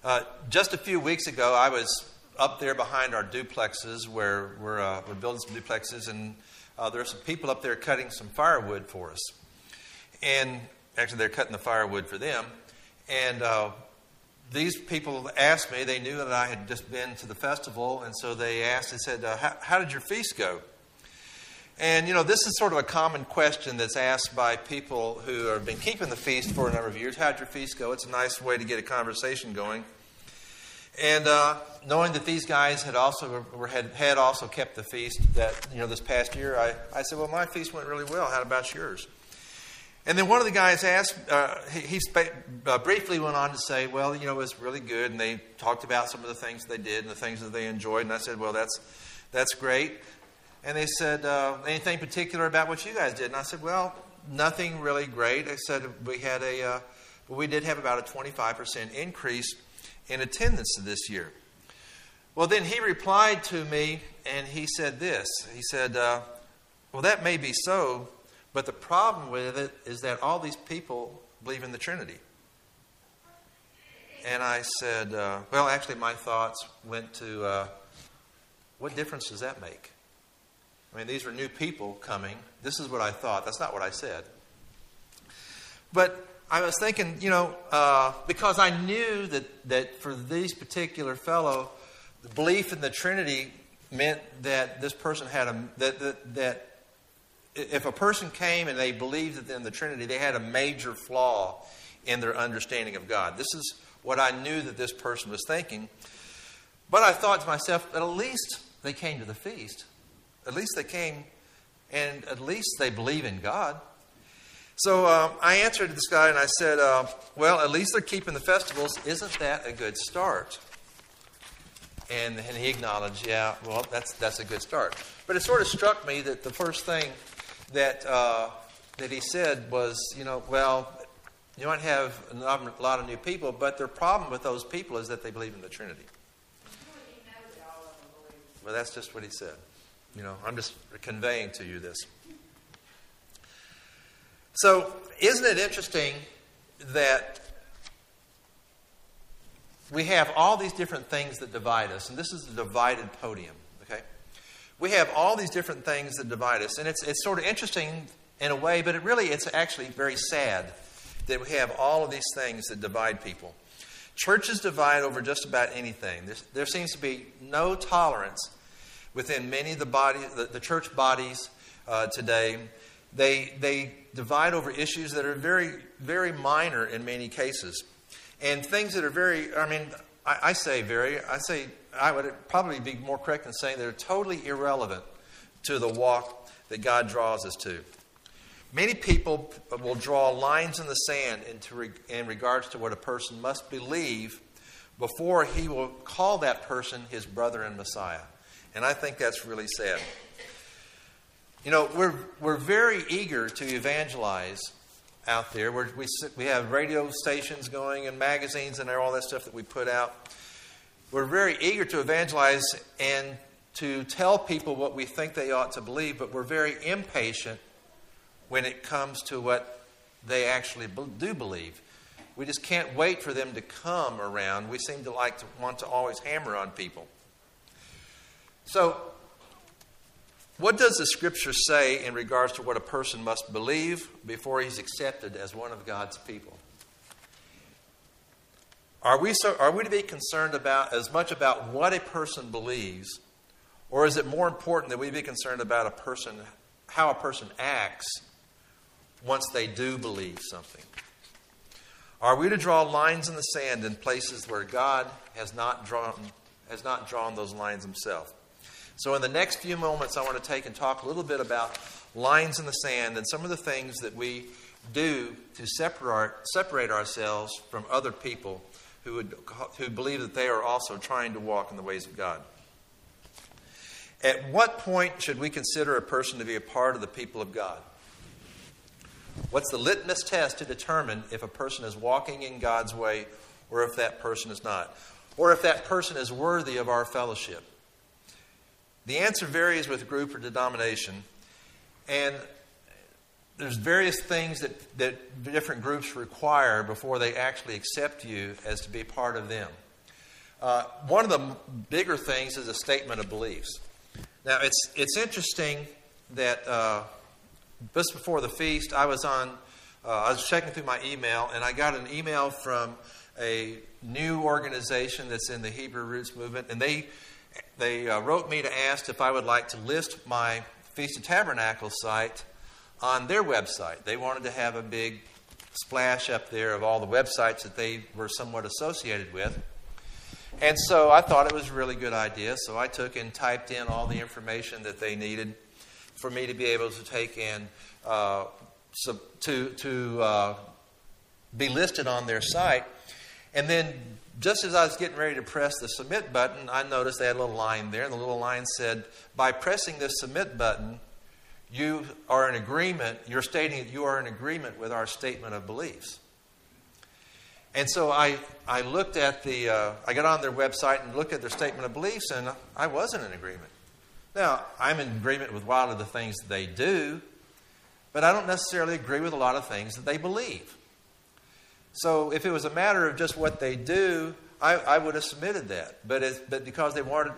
Just a few weeks ago, I was up there behind our duplexes where we're building some duplexes, and there are some people up there cutting some firewood for us. And actually, they're cutting the firewood for them. And these people asked me, they knew that I had just been to the festival, and so they said, how did your feast go? And, this is sort of a common question that's asked by people who have been keeping the feast for a number of years. How did your feast go? It's a nice way to get a conversation going. And knowing that these guys had also kept the feast this past year, I said, well, my feast went really well. How about yours? And then one of the guys asked, he briefly went on to say, well, it was really good. And they talked about some of the things they did and the things that they enjoyed. And I said, well, that's great. And they said, anything particular about what you guys did? And I said, well, nothing really great. I said we did have about a 25% increase in attendance this year. Well, then he replied to me, and he said this. He said, well, that may be so, but the problem with it is that all these people believe in the Trinity. And I said, well, actually, my thoughts went to, what difference does that make? I mean, these were new people coming. This is what I thought. That's not what I said. But I was thinking, because I knew that for these particular fellow, the belief in the Trinity meant that this person had that if a person came and they believed in the Trinity, they had a major flaw in their understanding of God. This is what I knew that this person was thinking. But I thought to myself, at least they came to the feast. At least they came, and at least they believe in God. So I answered this guy, and I said, well, at least they're keeping the festivals. Isn't that a good start? And he acknowledged, yeah, well, that's a good start. But it sort of struck me that the first thing that he said was, well, you might have a lot of new people, but their problem with those people is that they believe in the Trinity. Well, that's just what he said. I'm just conveying to you this. So, isn't it interesting that we have all these different things that divide us, and this is a divided podium, okay? We have all these different things that divide us, and it's sort of interesting in a way, but it's actually very sad that we have all of these things that divide people. Churches divide over just about anything. There seems to be no tolerance within many of the church bodies today. They divide over issues that are very, very minor in many cases. And things that are very, I would probably be more correct in saying they're totally irrelevant to the walk that God draws us to. Many people will draw lines in the sand in regards to what a person must believe before he will call that person his brother and Messiah. And I think that's really sad. We're very eager to evangelize out there. We have radio stations going and magazines and all that stuff that we put out. We're very eager to evangelize and to tell people what we think they ought to believe, but we're very impatient when it comes to what they actually do believe. We just can't wait for them to come around. We seem to want to always hammer on people. So, what does the Scripture say in regards to what a person must believe before he's accepted as one of God's people? Are we to be concerned as much about what a person believes, or is it more important that we be concerned about how a person acts once they do believe something? Are we to draw lines in the sand in places where God has not drawn those lines himself? So in the next few moments, I want to take and talk a little bit about lines in the sand and some of the things that we do to separate ourselves from other people who believe that they are also trying to walk in the ways of God. At what point should we consider a person to be a part of the people of God? What's the litmus test to determine if a person is walking in God's way or if that person is not? Or if that person is worthy of our fellowship? The answer varies with group or denomination, and there's various things that different groups require before they actually accept you as to be part of them. One of the bigger things is a statement of beliefs. Now, it's interesting that just before the feast, I was checking through my email, and I got an email from a new organization that's in the Hebrew Roots movement, and they wrote me to ask if I would like to list my Feast of Tabernacles site on their website. They wanted to have a big splash up there of all the websites that they were somewhat associated with. And so I thought it was a really good idea. So I took and typed in all the information that they needed for me to be able to take in to be listed on their site. And then just as I was getting ready to press the submit button, I noticed they had a little line there. And the little line said, by pressing this submit button, you are in agreement. You're stating that you are in agreement with our statement of beliefs. And so I looked at I got on their website and looked at their statement of beliefs, and I wasn't in agreement. Now, I'm in agreement with a lot of the things that they do, but I don't necessarily agree with a lot of things that they believe. So if it was a matter of just what they do, I would have submitted that. But because they wanted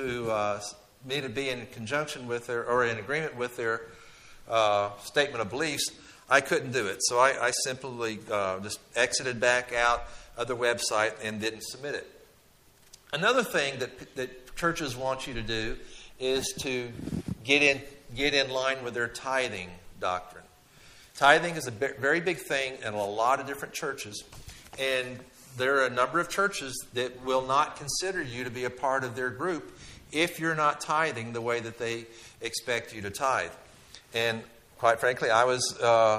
me to be in conjunction with or in agreement with their statement of beliefs, I couldn't do it. So I simply just exited back out of the website and didn't submit it. Another thing that churches want you to do is to get in line with their tithing doctrine. Tithing is a very big thing in a lot of different churches, and there are a number of churches that will not consider you to be a part of their group if you're not tithing the way that they expect you to tithe. And quite frankly, I was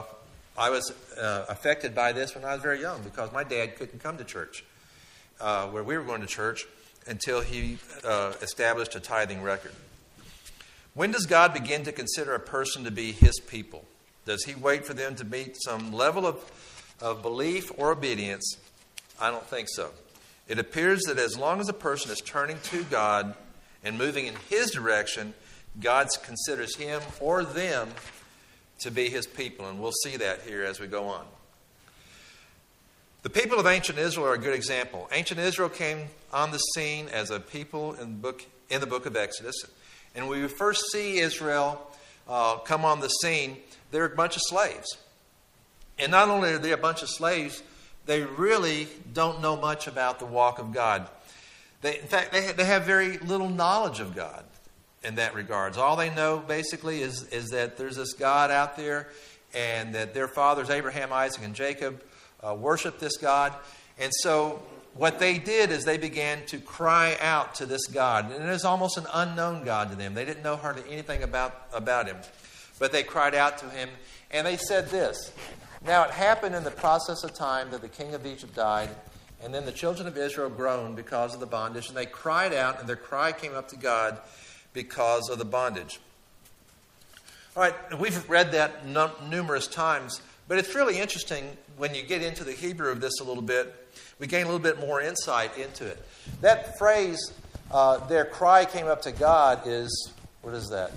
affected by this when I was very young, because my dad couldn't come to church where we were going to church until he established a tithing record. When does God begin to consider a person to be His people? Does He wait for them to meet some level of belief or obedience? I don't think so. It appears that as long as a person is turning to God and moving in His direction, God considers him or them to be His people. And we'll see that here as we go on. The people of ancient Israel are a good example. Ancient Israel came on the scene as a people in the book of Exodus. And when we first see Israel come on the scene, they're a bunch of slaves. And not only are they a bunch of slaves, they really don't know much about the walk of God. In fact, they have very little knowledge of God in that regards. All they know basically is that there's this God out there, and that their fathers, Abraham, Isaac, and Jacob, worshiped this God. And so what they did is they began to cry out to this God. And it is almost an unknown God to them. They didn't know hardly anything about Him. But they cried out to Him, and they said this: "Now it happened in the process of time that the king of Egypt died, and then the children of Israel groaned because of the bondage, and they cried out, and their cry came up to God because of the bondage." All right, we've read that numerous times, but it's really interesting when you get into the Hebrew of this a little bit. We gain a little bit more insight into it. That phrase, their cry came up to God, is, what is that?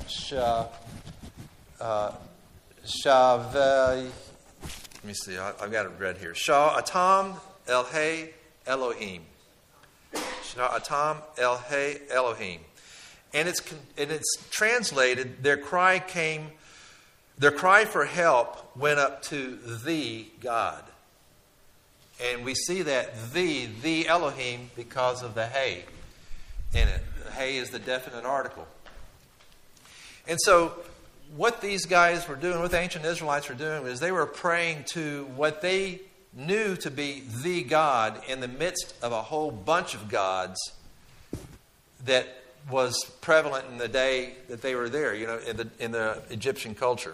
Let me see, I've got it read here. Sha'atam El-Hey Elohim. Sha'atam El-Hey Elohim. And it's translated, their cry for help went up to the God. And we see that the Elohim, because of the Hey in it. The Hey is the definite article. And so what these guys were doing, what the ancient Israelites were doing, is they were praying to what they knew to be the God in the midst of a whole bunch of gods that was prevalent in the day that they were there, in the Egyptian culture.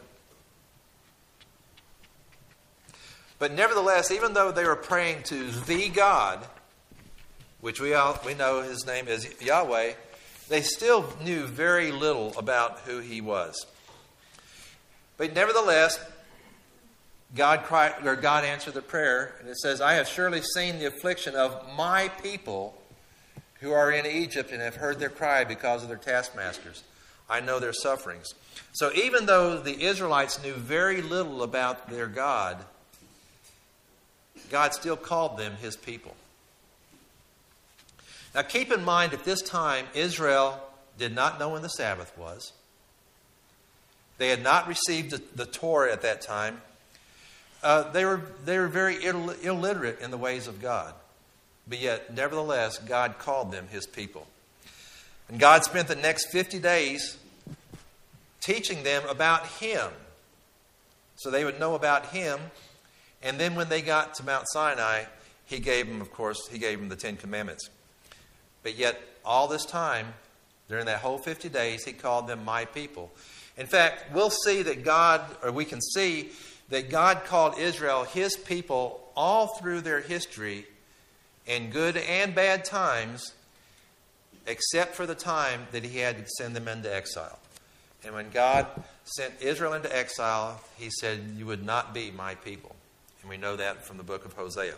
But nevertheless, even though they were praying to the God, which we know His name is Yahweh, they still knew very little about who He was. But nevertheless, God answered the prayer, and it says, "I have surely seen the affliction of my people who are in Egypt, and have heard their cry because of their taskmasters. I know their sufferings." So even though the Israelites knew very little about their God, God still called them His people. Now keep in mind, at this time, Israel did not know when the Sabbath was. They had not received the Torah at that time. They were very illiterate in the ways of God. But yet, nevertheless, God called them His people. And God spent the next 50 days teaching them about Him, so they would know about Him. And then when they got to Mount Sinai, He gave them, the 10 Commandments. But yet, all this time, during that whole 50 days, He called them my people. In fact, we can see that God called Israel His people all through their history, in good and bad times, except for the time that He had to send them into exile. And when God sent Israel into exile, He said, "You would not be my people." And we know that from the book of Hosea.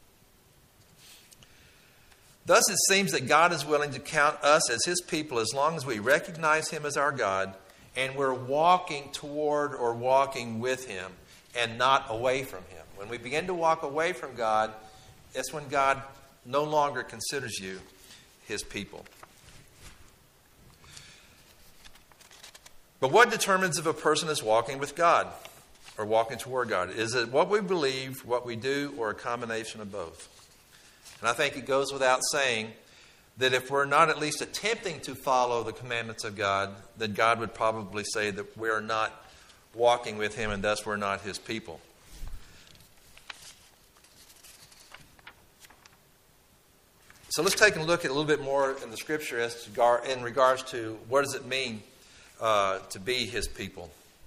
Thus, it seems that God is willing to count us as His people as long as we recognize Him as our God and we're walking toward or walking with Him and not away from Him. When we begin to walk away from God, that's when God no longer considers you His people. But what determines if a person is walking with God or walking toward God? Is it what we believe, what we do, or a combination of both? And I think it goes without saying that if we're not at least attempting to follow the commandments of God, then God would probably say that we're not walking with Him and thus we're not His people. So let's take a look at a little bit more in the Scripture in regards to what does it mean to be His people.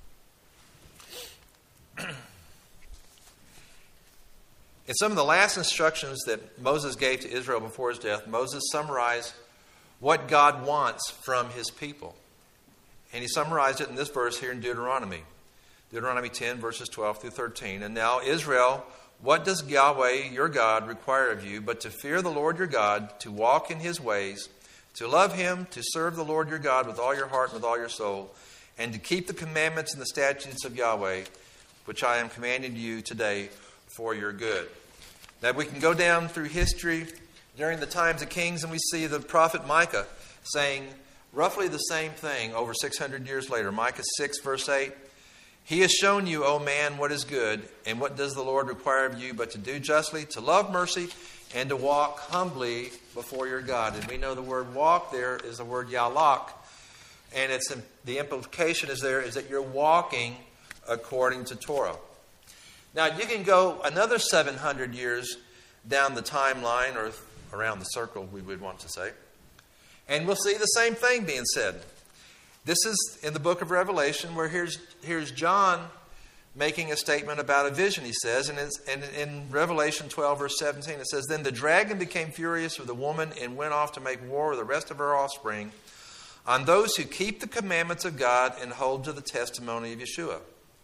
In some of the last instructions that Moses gave to Israel before his death, Moses summarized what God wants from His people. And he summarized it in this verse here in Deuteronomy. Deuteronomy 10, verses 12 through 13. "And now, Israel, what does Yahweh your God require of you but to fear the Lord your God, to walk in His ways, to love Him, to serve the Lord your God with all your heart and with all your soul, and to keep the commandments and the statutes of Yahweh, which I am commanding you today for your good." Now we can go down through history during the times of kings and we see the prophet Micah saying roughly the same thing over 600 years later. Micah 6, verse 8. "He has shown you, O man, what is good, and what does the Lord require of you but to do justly, to love mercy, and to walk humbly before your God." And we know the word walk there is the word yalak. And the implication is that you're walking according to Torah. Now, you can go another 700 years down the timeline, or around the circle, we would want to say, and we'll see the same thing being said. This is in the book of Revelation, where here's John making a statement about a vision, he says. And in Revelation 12, verse 17, it says, "Then the dragon became furious with the woman and went off to make war with the rest of her offspring on those who keep the commandments of God and hold to the testimony of Yeshua."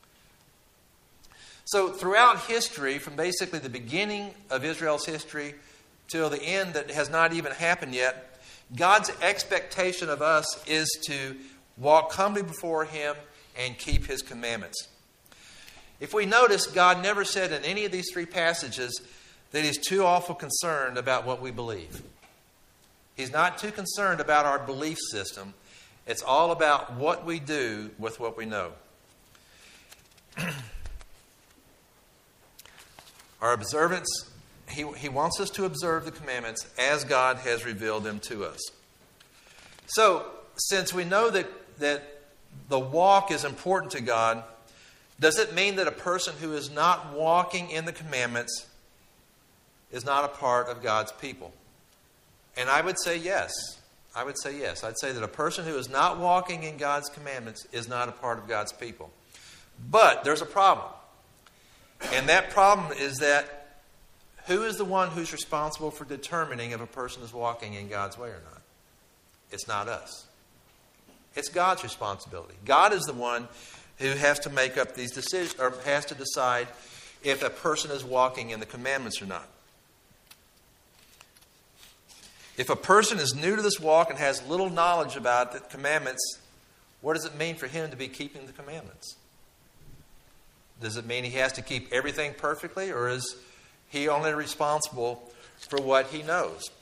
So throughout history, from basically the beginning of Israel's history till the end that has not even happened yet, God's expectation of us is to walk humbly before Him and keep His commandments. If we notice, God never said in any of these three passages that He's too awful concerned about what we believe. He's not too concerned about our belief system. It's all about what we do with what we know. Our observance, he wants us to observe the commandments as God has revealed them to us. So, since we know that the walk is important to God, does it mean that a person who is not walking in the commandments is not a part of God's people? And I would say yes. I'd say that a person who is not walking in God's commandments is not a part of God's people. But there's a problem. And that problem is that who is the one who's responsible for determining if a person is walking in God's way or not? It's not us. It's God's responsibility. God is the one who has to make up these decisions, or has to decide if a person is walking in the commandments or not. If a person is new to this walk and has little knowledge about the commandments, what does it mean for him to be keeping the commandments? Does it mean he has to keep everything perfectly, or is he only responsible for what he knows?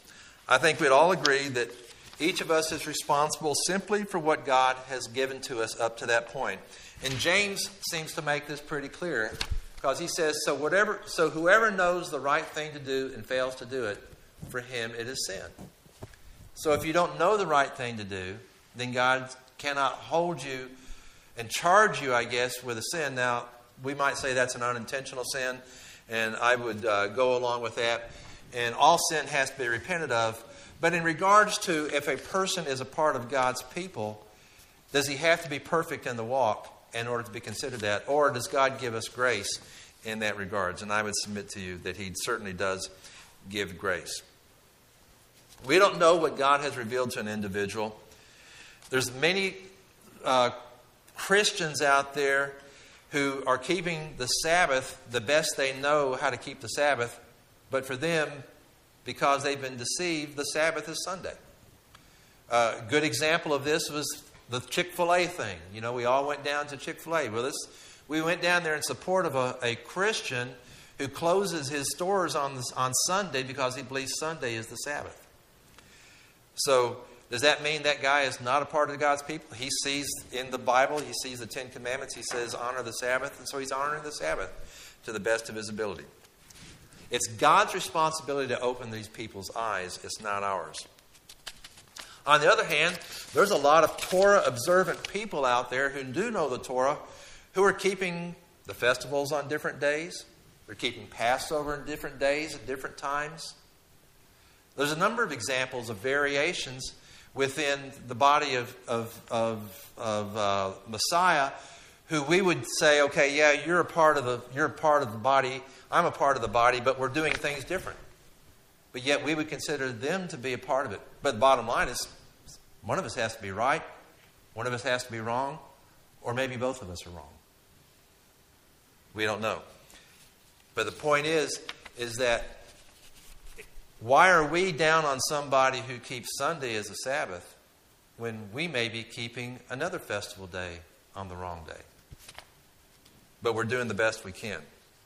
I think we'd all agree that each of us is responsible simply for what God has given to us up to that point. And James seems to make this pretty clear, because he says, so whoever knows the right thing to do and fails to do it, for him it is sin. So if you don't know the right thing to do, then God cannot hold you and charge you, I guess, with a sin. Now, we might say that's an unintentional sin, and I would go along with that. And all sin has to be repented of. But in regards to if a person is a part of God's people, does he have to be perfect in the walk in order to be considered that? Or does God give us grace in that regards? And I would submit to you that he certainly does give grace. We don't know what God has revealed to an individual. There's many Christians out there who are keeping the Sabbath the best they know how to keep the Sabbath, but for them, because they've been deceived, the Sabbath is Sunday. A good example of this was the Chick-fil-A thing. You know, we all went down to Chick-fil-A. Well, we went down there in support of a Christian who closes his stores on Sunday because he believes Sunday is the Sabbath. So, does that mean that guy is not a part of God's people? He sees in the Bible, he sees the Ten Commandments, he says honor the Sabbath, and so he's honoring the Sabbath to the best of his ability. It's God's responsibility to open these people's eyes. It's not ours. On the other hand, there's a lot of Torah-observant people out there who do know the Torah, who are keeping the festivals on different days. They're keeping Passover on different days at different times. There's a number of examples of variations within the body of Messiah, who we would say, okay, yeah, you're a part of the body, I'm a part of the body, but we're doing things different. But yet we would consider them to be a part of it. But the bottom line is, one of us has to be right, one of us has to be wrong, or maybe both of us are wrong. We don't know. But the point is that why are we down on somebody who keeps Sunday as a Sabbath when we may be keeping another festival day on the wrong day? But we're doing the best we can.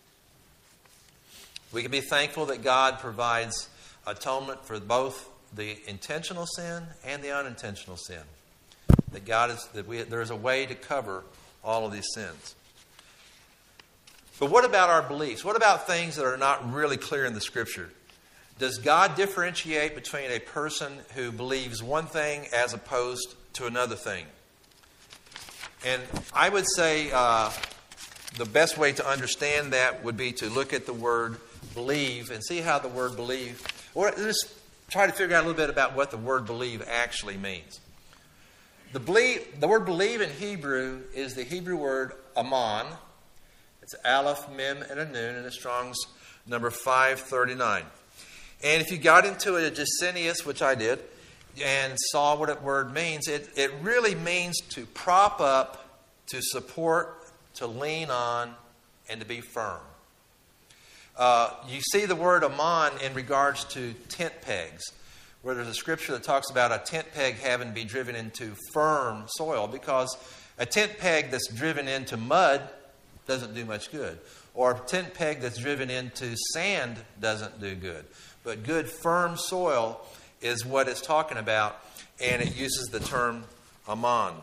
We can be thankful that God provides atonement for both the intentional sin and the unintentional sin. That there is a way to cover all of these sins. But what about our beliefs? What about things that are not really clear in the Scripture? Does God differentiate between a person who believes one thing as opposed to another thing? And I would say the best way to understand that would be to look at the word believe and see how the word believe, or just try to figure out a little bit about what the word believe actually means. The word believe in Hebrew is the Hebrew word aman. It's aleph, mem, and a nun, and a Strong's number 539. And if you got into a Gesenius, which I did, and saw what that word means, it really means to prop up, to support, to lean on, and to be firm. You see the word aman in regards to tent pegs, where there's a scripture that talks about a tent peg having to be driven into firm soil, because a tent peg that's driven into mud doesn't do much good. Or a tent peg that's driven into sand doesn't do good. But good, firm soil is what it's talking about, and it uses the term aman.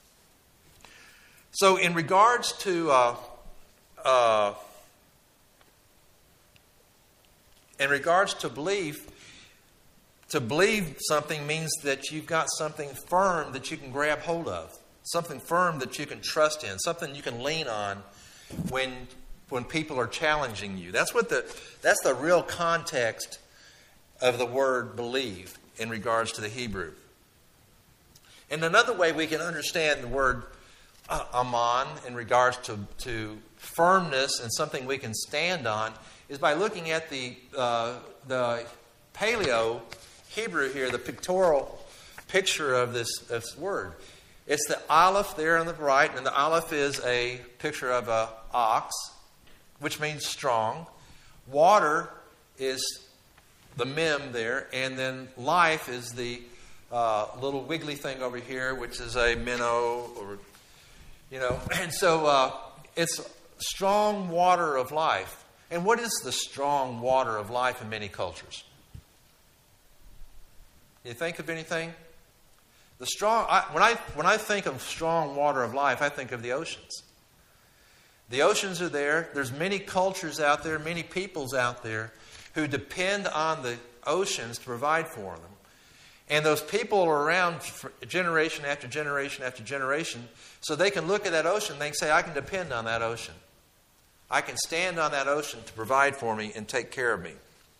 So in regards to belief, to believe something means that you've got something firm that you can grab hold of, something firm that you can trust in, something you can lean on when people are challenging you. That's the real context of the word believe in regards to the Hebrew. And another way we can understand the word aman in regards to firmness and something we can stand on is by looking at the Paleo Hebrew here, the pictorial picture of this word. It's the aleph there on the right, and the aleph is a picture of an ox, which means strong. Water is the mem there, and then life is the little wiggly thing over here, which is a minnow, or and so it's strong water of life. And what is the strong water of life in many cultures? You think of anything? When I think of strong water of life, I think of the oceans. The oceans are there. There's many cultures out there, many peoples out there who depend on the oceans to provide for them. And those people are around for generation after generation after generation, so they can look at that ocean and they can say, I can depend on that ocean. I can stand on that ocean to provide for me and take care of me.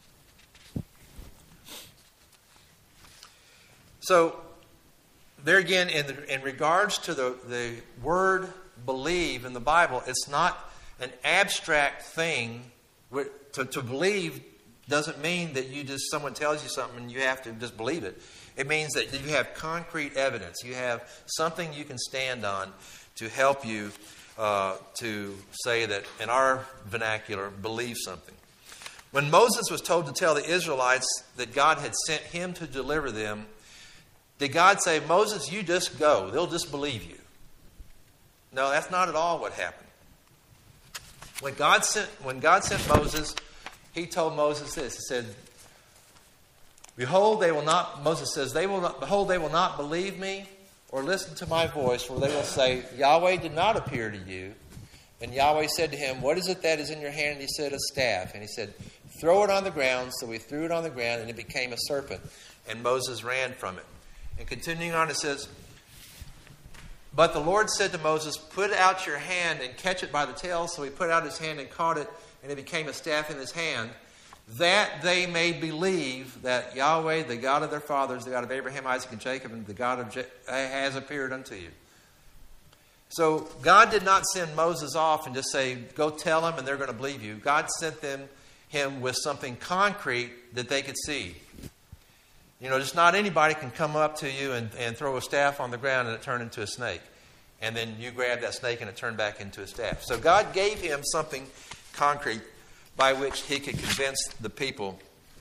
So, there again, in regards to the word believe in the Bible, it's not an abstract thing. To believe doesn't mean that someone tells you something and you have to just believe it. It means that you have concrete evidence. You have something you can stand on to help you to say that, in our vernacular, believe something. When Moses was told to tell the Israelites that God had sent him to deliver them, did God say, Moses, you just go. They'll just believe you? No, that's not at all what happened. When God sent Moses, he told Moses this. He said, behold, they will not, Moses says, behold, they will not believe me or listen to my voice, for they will say, Yahweh did not appear to you. And Yahweh said to him, what is it that is in your hand? And he said, a staff. And he said, throw it on the ground. So he threw it on the ground, and it became a serpent. And Moses ran from it. And continuing on, it says, but the Lord said to Moses, put out your hand and catch it by the tail. So he put out his hand and caught it, and it became a staff in his hand, that they may believe that Yahweh, the God of their fathers, the God of Abraham, Isaac, and Jacob, and the God of has appeared unto you. So God did not send Moses off and just say, go tell them and they're going to believe you. God sent him with something concrete that they could see. Just not anybody can come up to you and throw a staff on the ground and it turn into a snake. And then you grab that snake and it turned back into a staff. So God gave him something concrete by which he could convince the people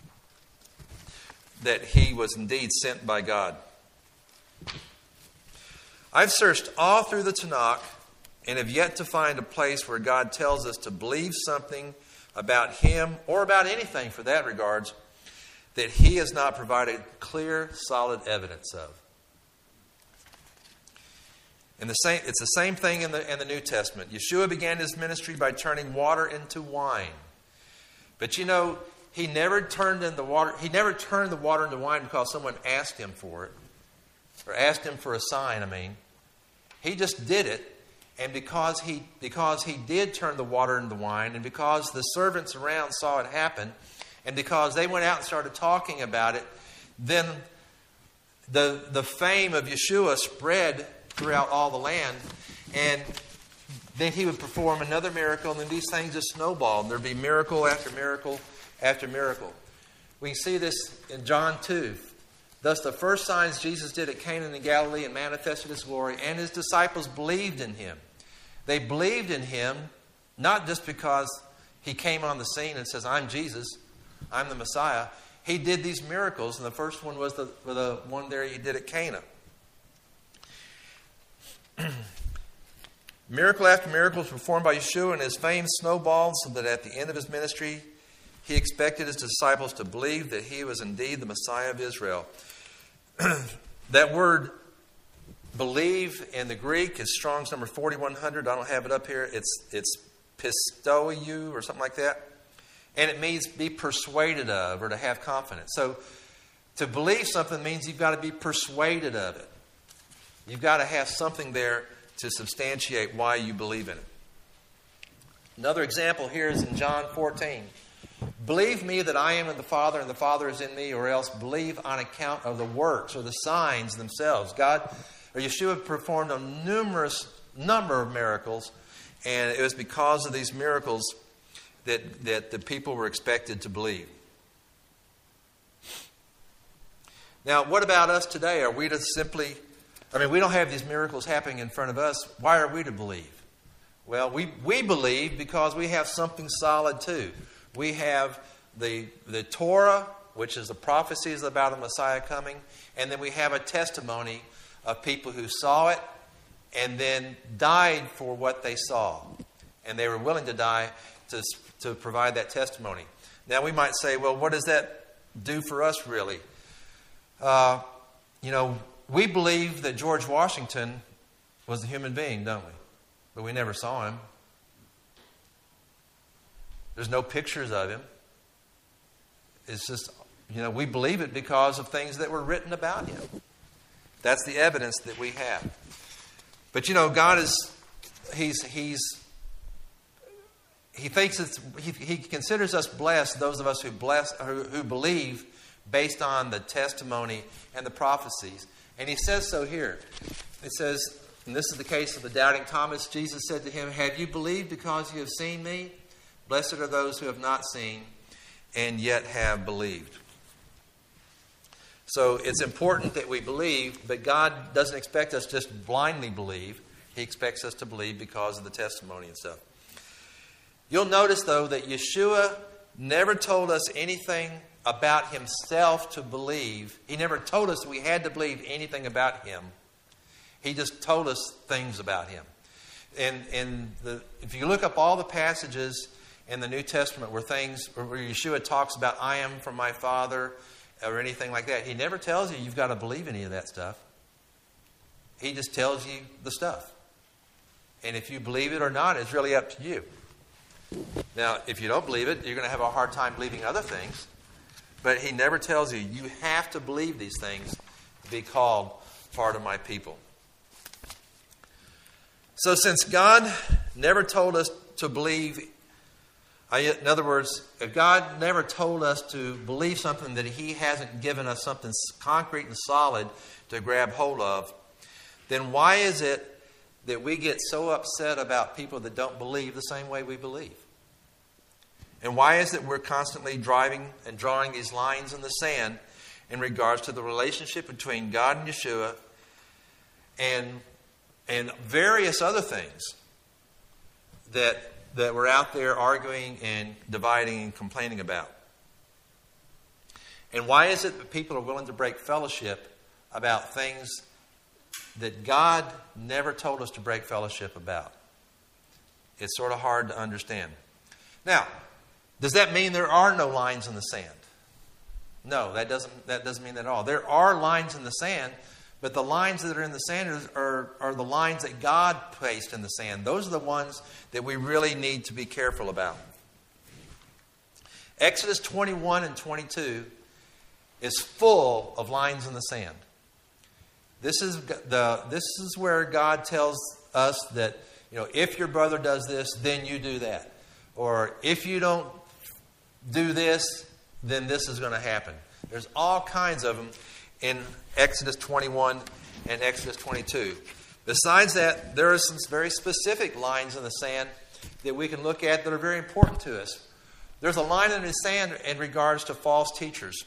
that he was indeed sent by God. I've searched all through the Tanakh and have yet to find a place where God tells us to believe something about him, or about anything for that regards, that he has not provided clear, solid evidence of. It's the same thing in the New Testament. Yeshua began his ministry by turning water into wine. But he never turned the water into wine because someone asked him for it, or asked him for a sign. He just did it, and because he did turn the water into wine, and because the servants around saw it happen, and because they went out and started talking about it, then the fame of Yeshua spread throughout all the land, and then he would perform another miracle, and then these things just snowballed. There'd be miracle after miracle after miracle. We see this in John 2. Thus the first signs Jesus did at Cana in Galilee and manifested his glory, and his disciples believed in him. They believed in him not just because he came on the scene and says, I'm Jesus, I'm the Messiah. He did these miracles, and the first one was the one there he did at Cana. Miracle after miracle was performed by Yeshua, and his fame snowballed so that at the end of his ministry, he expected his disciples to believe that he was indeed the Messiah of Israel. That word believe in the Greek is Strong's number 4100. I don't have it up here. It's pistoiou or something like that. And it means be persuaded of, or to have confidence. So to believe something means you've got to be persuaded of it. You've got to have something there to substantiate why you believe in it. Another example here is in John 14. Believe me that I am in the Father and the Father is in me, or else believe on account of the works or the signs themselves. Yeshua performed a number of miracles, and it was because of these miracles that the people were expected to believe. Now, what about us today? Are we to simply... we don't have these miracles happening in front of us. Why are we to believe? Well, we believe because we have something solid too. We have the Torah, which is the prophecies about the Messiah coming, and then we have a testimony of people who saw it and then died for what they saw. And they were willing to die to provide that testimony. Now we might say, well, what does that do for us really? we believe that George Washington was a human being, don't we? But we never saw him. There's no pictures of him. It's just, we believe it because of things that were written about him. That's the evidence that we have. But God is, He considers us blessed, those of us who believe based on the testimony and the prophecies. And He says so here. It says, and this is the case of the doubting Thomas, Jesus said to him, "Have you believed because you have seen me? Blessed are those who have not seen and yet have believed." So it's important that we believe, but God doesn't expect us just blindly believe. He expects us to believe because of the testimony and stuff. You'll notice, though, that Yeshua never told us anything about Himself to believe. He never told us we had to believe anything about Him. He just told us things about Him. And if you look up all the passages in the New Testament where Yeshua talks about "I am from my Father" or anything like that, He never tells you you've got to believe any of that stuff. He just tells you the stuff. And if you believe it or not, it's really up to you. Now, if you don't believe it, you're going to have a hard time believing other things. But He never tells you have to believe these things to be called part of my people. So since God never told us to believe, in other words, if God never told us to believe something that He hasn't given us something concrete and solid to grab hold of, then why is it that we get so upset about people that don't believe the same way we believe? And why is it we're constantly driving and drawing these lines in the sand in regards to the relationship between God and Yeshua and various other things that we're out there arguing and dividing and complaining about? And why is it that people are willing to break fellowship about things that God never told us to break fellowship about? It's sort of hard to understand. Now, does that mean there are no lines in the sand? No, that doesn't mean that at all. There are lines in the sand, but the lines that are in the sand are the lines that God placed in the sand. Those are the ones that we really need to be careful about. Exodus 21 and 22 is full of lines in the sand. This is where God tells us that, if your brother does this, then you do that. Or if you don't do this, then this is going to happen. There's all kinds of them in Exodus 21 and Exodus 22. Besides that, there are some very specific lines in the sand that we can look at that are very important to us. There's a line in the sand in regards to false teachers.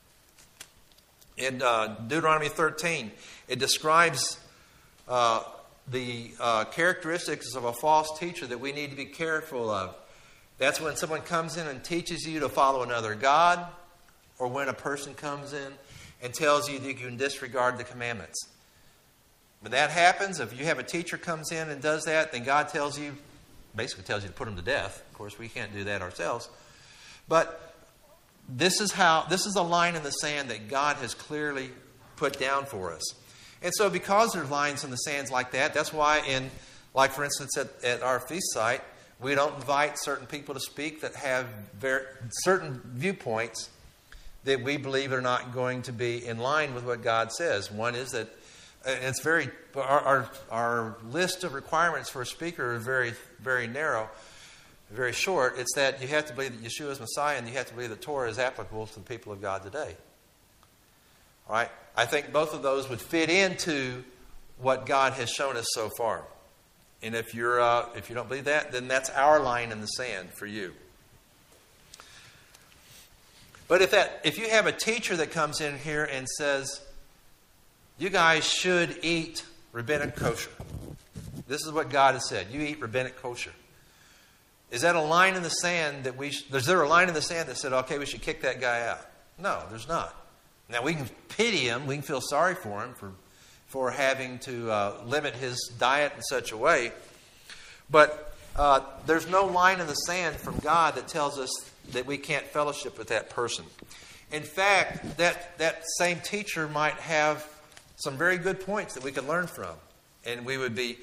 In Deuteronomy 13, it describes the characteristics of a false teacher that we need to be careful of. That's when someone comes in and teaches you to follow another god, or when a person comes in and tells you that you can disregard the commandments. When that happens, if you have a teacher comes in and does that, then God basically tells you to put them to death. Of course, we can't do that ourselves. But this is a line in the sand that God has clearly put down for us. And so because there's lines in the sands like that, that's why for instance, at our feast site, we don't invite certain people to speak that have certain viewpoints that we believe are not going to be in line with what God says. One is that it's our list of requirements for a speaker is very, very narrow, very short. It's that you have to believe that Yeshua is Messiah, and you have to believe that Torah is applicable to the people of God today. All right? I think both of those would fit into what God has shown us so far. And if you don't believe that, then that's our line in the sand for you. But if you have a teacher that comes in here and says, you guys should eat rabbinic kosher. This is what God has said. You eat rabbinic kosher. Is that a line in the sand is there a line in the sand that said, okay, we should kick that guy out? No, there's not. Now, we can pity him. We can feel sorry for him for having to limit his diet in such a way. But there's no line in the sand from God that tells us that we can't fellowship with that person. In fact, that same teacher might have some very good points that we could learn from. And it would be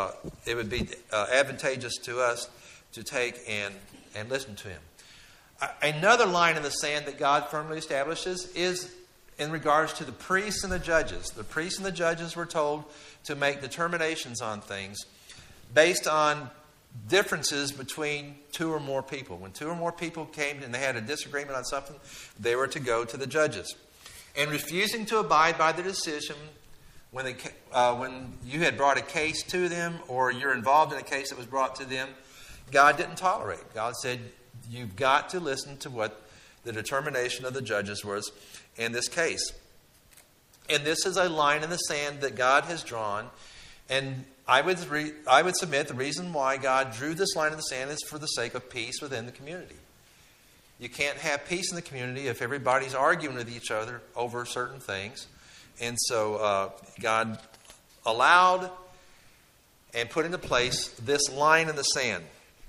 advantageous to us to take and listen to him. Another line in the sand that God firmly establishes is in regards to the priests and the judges. The priests and the judges were told to make determinations on things based on differences between two or more people. When two or more people came and they had a disagreement on something, they were to go to the judges. And refusing to abide by the decision when you had brought a case to them or you're involved in a case that was brought to them, God didn't tolerate. God said, you've got to listen to what the determination of the judges was in this case. And this is a line in the sand that God has drawn. And I would submit the reason why God drew this line in the sand is for the sake of peace within the community. You can't have peace in the community if everybody's arguing with each other over certain things. And so God allowed and put into place this line in the sand.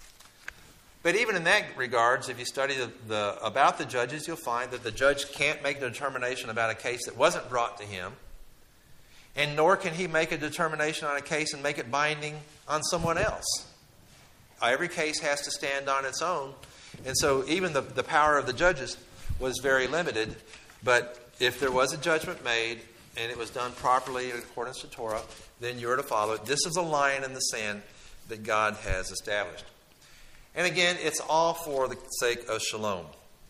But even in that regards, if you study about the judges, you'll find that the judge can't make a determination about a case that wasn't brought to him. And nor can he make a determination on a case and make it binding on someone else. Every case has to stand on its own. And so even the power of the judges was very limited. But if there was a judgment made and it was done properly in accordance to Torah, then you're to follow it. This is a line in the sand that God has established. And again, it's all for the sake of shalom.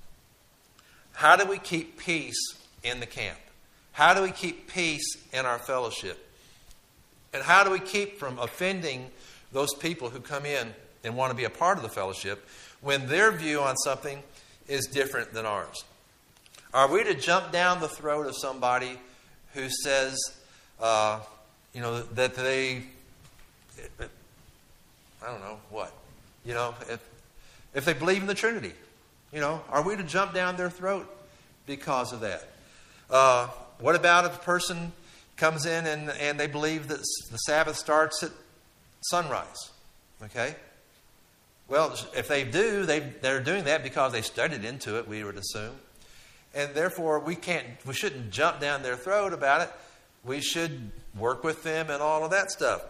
How do we keep peace in the camp? How do we keep peace in our fellowship? And how do we keep from offending those people who come in and want to be a part of the fellowship when their view on something is different than ours? Are we to jump down the throat of somebody who says, that they, I don't know, what? If they believe in the Trinity, are we to jump down their throat because of that? What about if a person comes in and they believe that the Sabbath starts at sunrise? Okay? Well, if they do, they're doing that because they studied into it, we would assume. And therefore, we shouldn't jump down their throat about it. We should work with them and all of that stuff.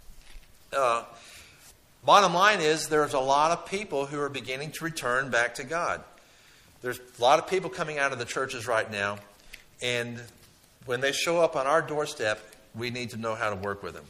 Bottom line is there's a lot of people who are beginning to return back to God. There's a lot of people coming out of the churches right now. And when they show up on our doorstep, we need to know how to work with them.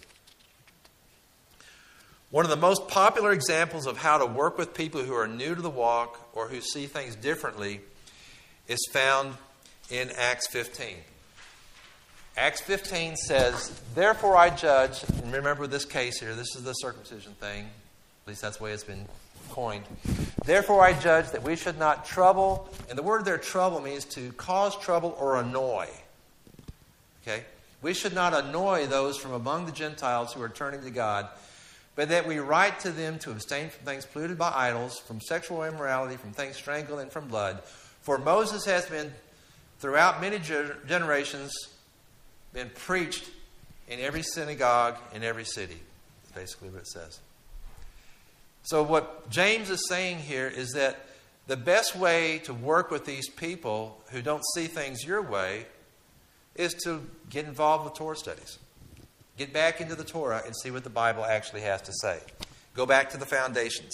One of the most popular examples of how to work with people who are new to the walk or who see things differently is found in Acts 15. Acts 15 says, therefore I judge, and remember this case here, this is the circumcision thing. At least that's the way it's been coined. Therefore I judge that we should not trouble, and the word there, trouble, means to cause trouble or annoy. Okay? We should not annoy those from among the Gentiles who are turning to God, but that we write to them to abstain from things polluted by idols, from sexual immorality, from things strangled, and from blood. For Moses has been, throughout many generations, been preached in every synagogue in every city. That's basically what it says. So what James is saying here is that the best way to work with these people who don't see things your way is to get involved with Torah studies. Get back into the Torah and see what the Bible actually has to say. Go back to the foundations.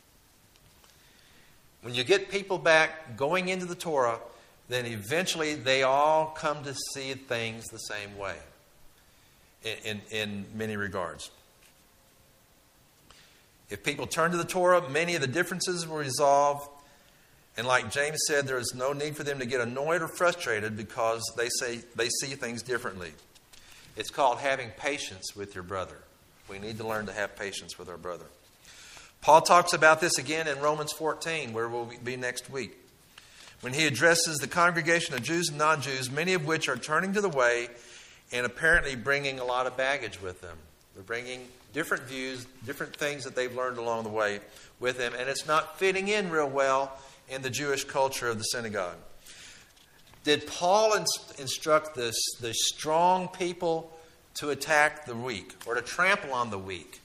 When you get people back going into the Torah, then eventually they all come to see things the same way in many regards. If people turn to the Torah, many of the differences will resolve. And like James said, there is no need for them to get annoyed or frustrated because they see things differently. It's called having patience with your brother. We need to learn to have patience with our brother. Paul talks about this again in Romans 14, where we'll be next week, when he addresses the congregation of Jews and non-Jews, many of which are turning to the way and apparently bringing a lot of baggage with them. They're bringing different views, different things that they've learned along the way with them, and it's not fitting in real well in the Jewish culture of the synagogue. Did Paul instruct the strong people to attack the weak or to trample on the weak?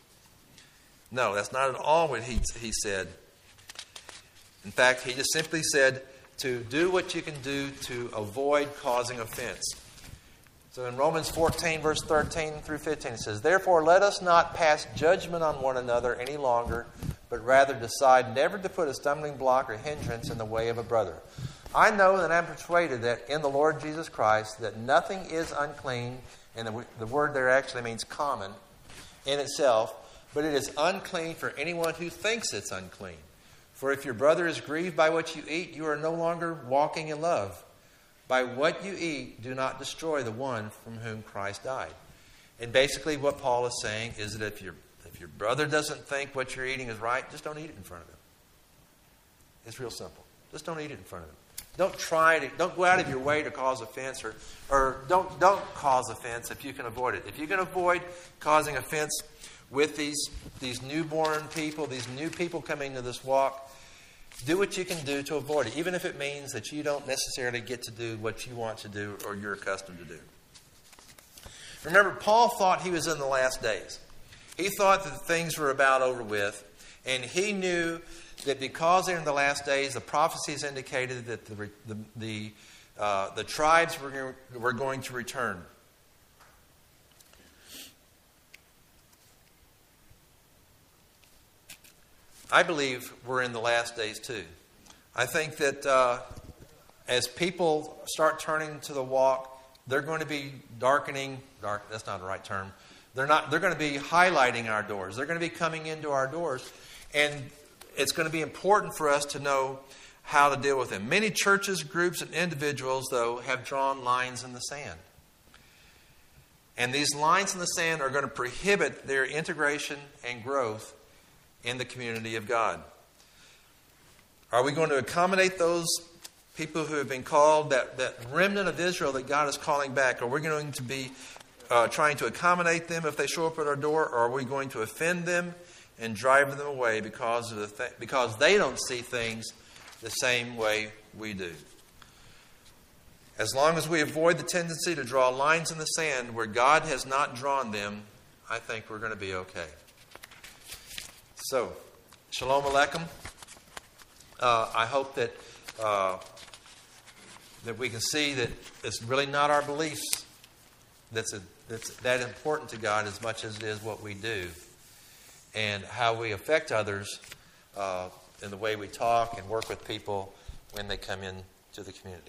No, that's not at all what he said. In fact, he just simply said, to do what you can do to avoid causing offense. So in Romans 14, verse 13 through 15, it says, "Therefore let us not pass judgment on one another any longer, but rather decide never to put a stumbling block or hindrance in the way of a brother. I know and I'm persuaded that in the Lord Jesus Christ that nothing is unclean," and the word there actually means common in itself, "but it is unclean for anyone who thinks it's unclean. For if your brother is grieved by what you eat, you are no longer walking in love. By what you eat, do not destroy the one from whom Christ died." And basically what Paul is saying is that if your brother doesn't think what you're eating is right, just don't eat it in front of him. It's real simple. Just don't eat it in front of him. Don't go out of your way to cause offense, or don't cause offense if you can avoid it. If you can avoid causing offense with these newborn people, these new people coming to this walk, do what you can do to avoid it, even if it means that you don't necessarily get to do what you want to do or you're accustomed to do. Remember, Paul thought he was in the last days. He thought that things were about over with, and he knew that because they're in the last days, the prophecies indicated that the tribes were going to return. I believe we're in the last days too. I think that as people start turning to the walk, they're going to be that's not the right term. They're going to be highlighting our doors. They're going to be coming into our doors. And it's going to be important for us to know how to deal with them. Many churches, groups, and individuals, though, have drawn lines in the sand. And these lines in the sand are going to prohibit their integration and growth in the community of God. Are we going to accommodate those people who have been called, that remnant of Israel that God is calling back? Are we going to be trying to accommodate them if they show up at our door, or are we going to offend them and drive them away because they don't see things the same way we do? As long as we avoid the tendency to draw lines in the sand where God has not drawn them, I think we're going to be okay. So, Shalom Aleichem. I hope that we can see that it's really not our beliefs that's that important to God as much as it is what we do and how we affect others in the way we talk and work with people when they come into the community.